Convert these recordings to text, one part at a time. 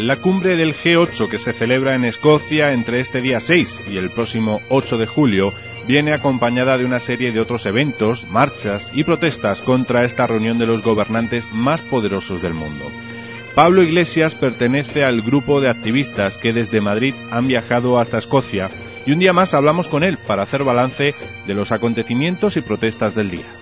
La cumbre del G8 que se celebra en Escocia entre este día 6 y el próximo 8 de julio viene acompañada de una serie de otros eventos, marchas y protestas contra esta reunión de los gobernantes más poderosos del mundo. Pablo Iglesias pertenece al grupo de activistas que desde Madrid han viajado hasta Escocia y un día más hablamos con él para hacer balance de los acontecimientos y protestas del día.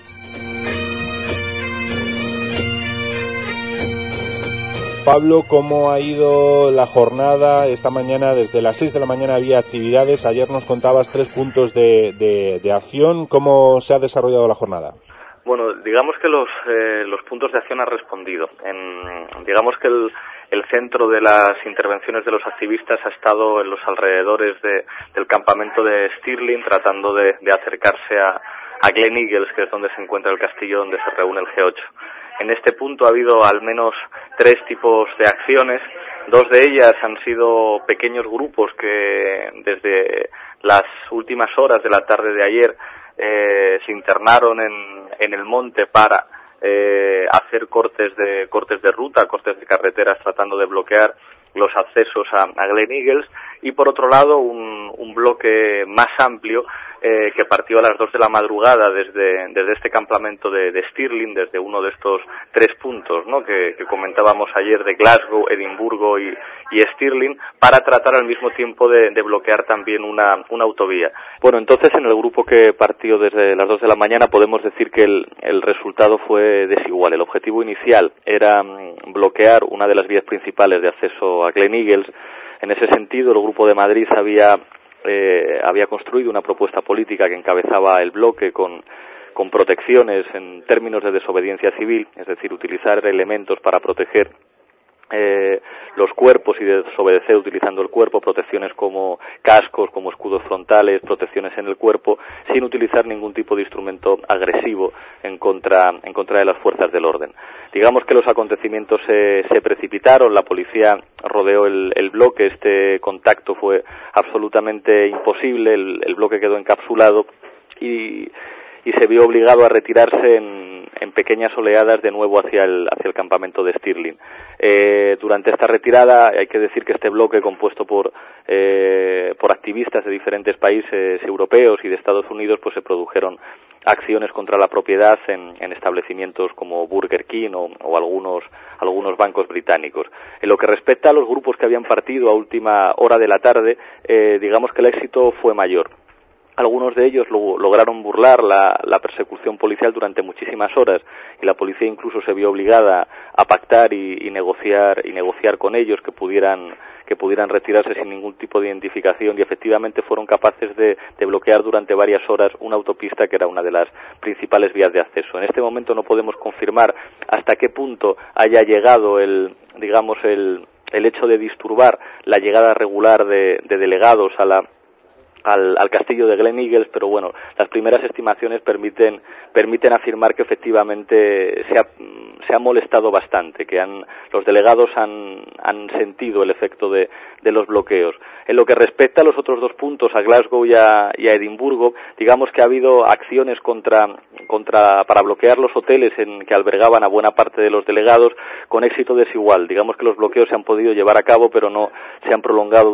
Pablo, ¿cómo ha ido la jornada esta mañana? Desde las 6 de la mañana había actividades. Ayer nos contabas 3 puntos de acción. ¿Cómo se ha desarrollado la jornada? Bueno, digamos que los puntos de acción han respondido. Digamos que el centro de las intervenciones de los activistas ha estado en los alrededores del campamento de Stirling, tratando de acercarse a Glen Eagles, que es donde se encuentra el castillo donde se reúne el G8. En este punto ha habido al menos 3 tipos de acciones. 2 de ellas han sido pequeños grupos que desde las últimas horas de la tarde de ayer se internaron en el monte para hacer cortes de ruta, cortes de carreteras, tratando de bloquear los accesos a Glen Eagles, y por otro lado un bloque más amplio que partió a las 2 de la madrugada desde este campamento de Stirling, desde uno de estos 3 puntos, ¿no?, que comentábamos ayer, de Glasgow, Edimburgo y Stirling, para tratar al mismo tiempo de bloquear también una autovía. Bueno, entonces en el grupo que partió desde las 2 de la mañana podemos decir que el resultado fue desigual. El objetivo inicial era bloquear una de las vías principales de acceso a Glen Eagles. En ese sentido, el Grupo de Madrid había construido una propuesta política que encabezaba el bloque con protecciones en términos de desobediencia civil, es decir, utilizar elementos para proteger los cuerpos y desobedecer utilizando el cuerpo, protecciones como cascos, como escudos frontales, protecciones en el cuerpo, sin utilizar ningún tipo de instrumento agresivo en contra de las fuerzas del orden. Digamos que los acontecimientos se precipitaron, la policía rodeó el bloque, este contacto fue absolutamente imposible, el bloque quedó encapsulado y se vio obligado a retirarse en pequeñas oleadas de nuevo hacia el campamento de Stirling. Durante esta retirada hay que decir que este bloque, compuesto por activistas de diferentes países europeos y de Estados Unidos, pues se produjeron acciones contra la propiedad en establecimientos como Burger King o algunos bancos británicos. En lo que respecta a los grupos que habían partido a última hora de la tarde, digamos que el éxito fue mayor. Algunos de ellos lograron burlar la persecución policial durante muchísimas horas y la policía incluso se vio obligada a pactar y negociar con ellos que pudieran retirarse sin ningún tipo de identificación, y efectivamente fueron capaces de bloquear durante varias horas una autopista que era una de las principales vías de acceso. En este momento no podemos confirmar hasta qué punto haya llegado el hecho de disturbar la llegada regular de delegados al castillo de Glen Eagles, pero bueno, las primeras estimaciones permiten afirmar que efectivamente se ha molestado bastante, que los delegados han sentido el efecto de los bloqueos. En lo que respecta a los otros 2 puntos, a Glasgow y a Edimburgo, digamos que ha habido acciones para bloquear los hoteles que albergaban a buena parte de los delegados con éxito desigual. Digamos que los bloqueos se han podido llevar a cabo, pero no se han prolongado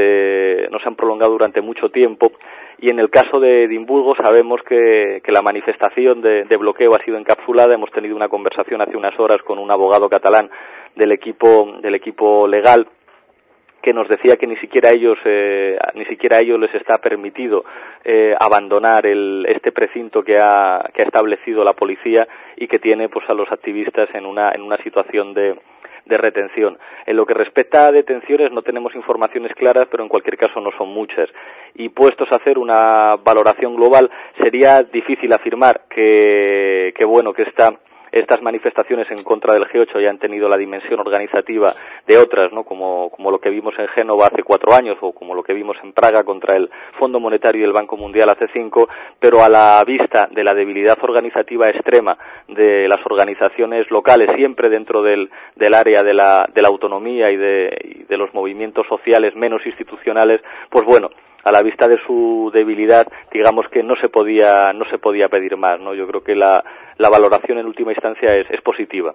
durante mucho tiempo. Y en el caso de Edimburgo sabemos que la manifestación de bloqueo ha sido encapsulada. Hemos tenido una conversación hace unas horas con un abogado catalán del equipo legal, que nos decía que ni siquiera a ellos les está permitido abandonar este precinto que ha establecido la policía y que tiene pues a los activistas en una situación de retención. En lo que respecta a detenciones no tenemos informaciones claras, pero en cualquier caso no son muchas. Y puestos a hacer una valoración global, sería difícil afirmar que estas manifestaciones en contra del G8 hayan tenido la dimensión organizativa de otras, ¿no?, como lo que vimos en Génova hace 4 años o como lo que vimos en Praga contra el Fondo Monetario y el Banco Mundial hace 5, pero a la vista de la debilidad organizativa extrema de las organizaciones locales, siempre dentro del área de la autonomía y de los movimientos sociales menos institucionales, pues bueno, a la vista de su debilidad, digamos que no se podía pedir más, ¿no? Yo creo que la valoración en última instancia es positiva.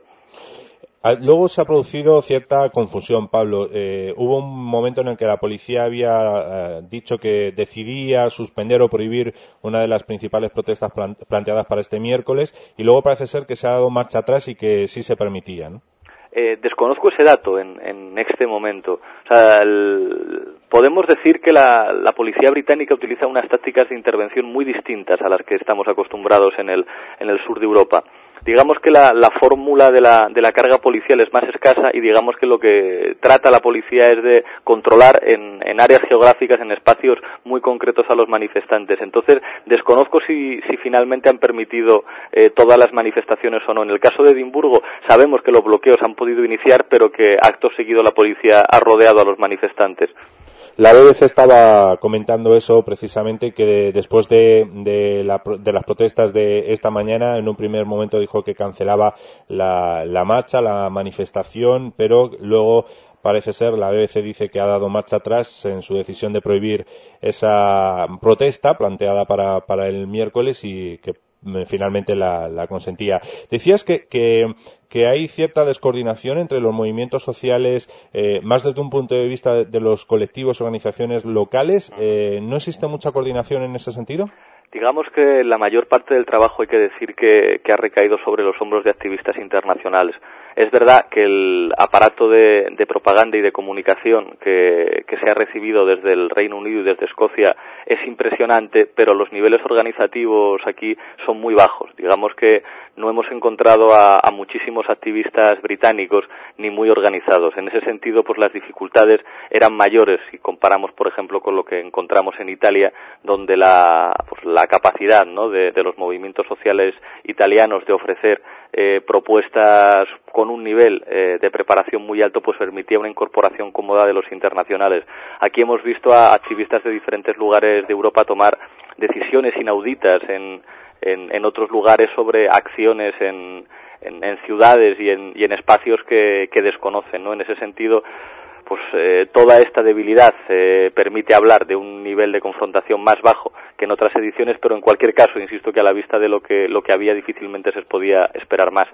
Luego se ha producido cierta confusión, Pablo. Hubo un momento en el que la policía había dicho que decidía suspender o prohibir una de las principales protestas planteadas para este miércoles, y luego parece ser que se ha dado marcha atrás y que sí se permitía, ¿no? Desconozco ese dato en este momento. O sea, podemos decir que la policía británica utiliza unas tácticas de intervención muy distintas a las que estamos acostumbrados en el sur de Europa. Digamos que la fórmula de la carga policial es más escasa, y digamos que lo que trata la policía es de controlar en áreas geográficas, en espacios muy concretos a los manifestantes. Entonces, desconozco si finalmente han permitido todas las manifestaciones o no. En el caso de Edimburgo, sabemos que los bloqueos han podido iniciar, pero que acto seguido la policía ha rodeado a los manifestantes. La BBC estaba comentando eso precisamente, que después de las protestas de esta mañana, en un primer momento dijo que cancelaba la marcha, la manifestación, pero luego parece ser, la BBC dice que ha dado marcha atrás en su decisión de prohibir esa protesta planteada para el miércoles, y que finalmente la consentía. Decías que hay cierta descoordinación entre los movimientos sociales, más desde un punto de vista de los colectivos, organizaciones locales. ¿No existe mucha coordinación en ese sentido? Digamos que la mayor parte del trabajo hay que decir que ha recaído sobre los hombros de activistas internacionales. Es verdad que el aparato de propaganda y de comunicación que se ha recibido desde el Reino Unido y desde Escocia es impresionante, pero los niveles organizativos aquí son muy bajos. Digamos que no hemos encontrado a muchísimos activistas británicos ni muy organizados. En ese sentido, pues las dificultades eran mayores si comparamos, por ejemplo, con lo que encontramos en Italia, donde la capacidad, ¿no?, de los movimientos sociales italianos de ofrecer propuestas con un nivel de preparación muy alto, pues permitía una incorporación cómoda de los internacionales. Aquí hemos visto a activistas de diferentes lugares de Europa tomar decisiones inauditas en otros lugares sobre acciones en ciudades y en espacios que desconocen, ¿no? En ese sentido, pues toda esta debilidad permite hablar de un nivel de confrontación más bajo que en otras ediciones, pero en cualquier caso, insisto que a la vista de lo que había, difícilmente se podía esperar más.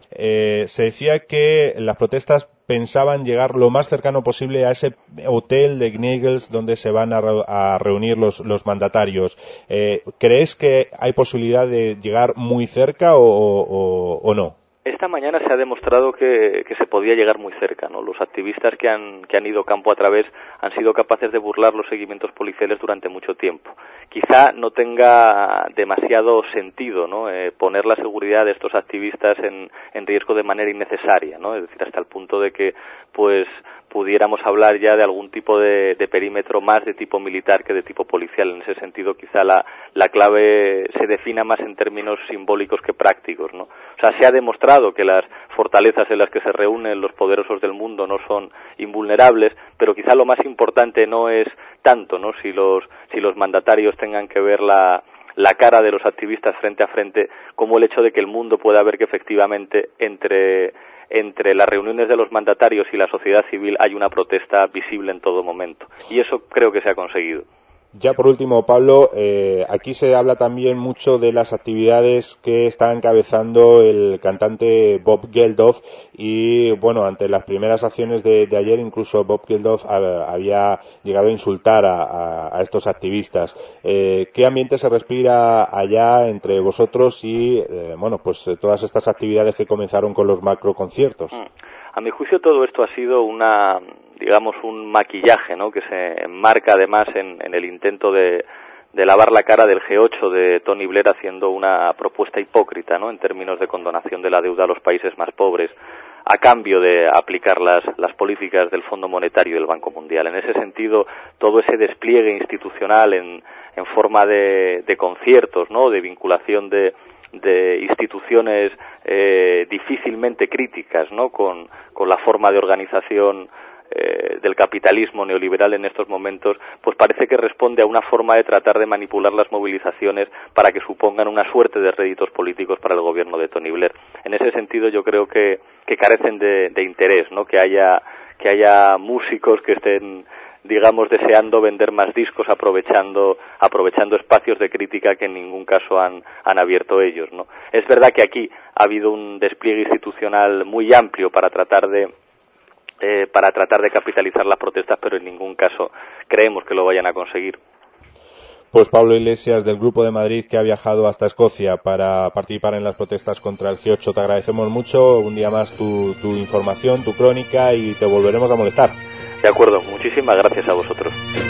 Se decía que las protestas pensaban llegar lo más cercano posible a ese hotel de Gnagels donde se van a reunir los mandatarios. ¿Crees que hay posibilidad de llegar muy cerca o no? Esta mañana se ha demostrado que se podía llegar muy cerca, ¿no? Los activistas que han ido campo a través han sido capaces de burlar los seguimientos policiales durante mucho tiempo. Quizá no tenga demasiado sentido, ¿no?, poner la seguridad de estos activistas en riesgo de manera innecesaria, ¿no? Es decir, hasta el punto de que, pues, pudiéramos hablar ya de algún tipo de perímetro más de tipo militar que de tipo policial. En ese sentido, quizá la clave se defina más en términos simbólicos que prácticos, ¿no? O sea, se ha demostrado que las fortalezas en las que se reúnen los poderosos del mundo no son invulnerables, pero quizá lo más importante no es tanto, ¿no?, si los mandatarios tengan que ver la cara de los activistas frente a frente, como el hecho de que el mundo pueda ver que efectivamente entre las reuniones de los mandatarios y la sociedad civil hay una protesta visible en todo momento. Y eso creo que se ha conseguido. Ya por último, Pablo, aquí se habla también mucho de las actividades que está encabezando el cantante Bob Geldof, y bueno, ante las primeras acciones de ayer, incluso Bob Geldof había llegado a insultar a estos activistas. ¿Qué ambiente se respira allá entre vosotros y bueno, pues todas estas actividades que comenzaron con los macroconciertos? A mi juicio todo esto ha sido un maquillaje, ¿no?, que se enmarca además en el intento de lavar la cara del G8 de Tony Blair, haciendo una propuesta hipócrita, ¿no?, en términos de condonación de la deuda a los países más pobres, a cambio de aplicar las políticas del Fondo Monetario y del Banco Mundial. En ese sentido, todo ese despliegue institucional en forma de conciertos, ¿no?, de vinculación de instituciones difícilmente críticas, ¿no?, con la forma de organización del capitalismo neoliberal en estos momentos, pues parece que responde a una forma de tratar de manipular las movilizaciones para que supongan una suerte de réditos políticos para el gobierno de Tony Blair. En ese sentido, yo creo que carecen de interés, ¿no?, que haya músicos que estén digamos, deseando vender más discos, aprovechando espacios de crítica que en ningún caso han abierto ellos, ¿no? Es verdad que aquí ha habido un despliegue institucional muy amplio para tratar de capitalizar las protestas, pero en ningún caso creemos que lo vayan a conseguir. Pues Pablo Iglesias, del Grupo de Madrid, que ha viajado hasta Escocia para participar en las protestas contra el G8, te agradecemos mucho un día más tu información, tu crónica, y te volveremos a molestar. De acuerdo, muchísimas gracias a vosotros.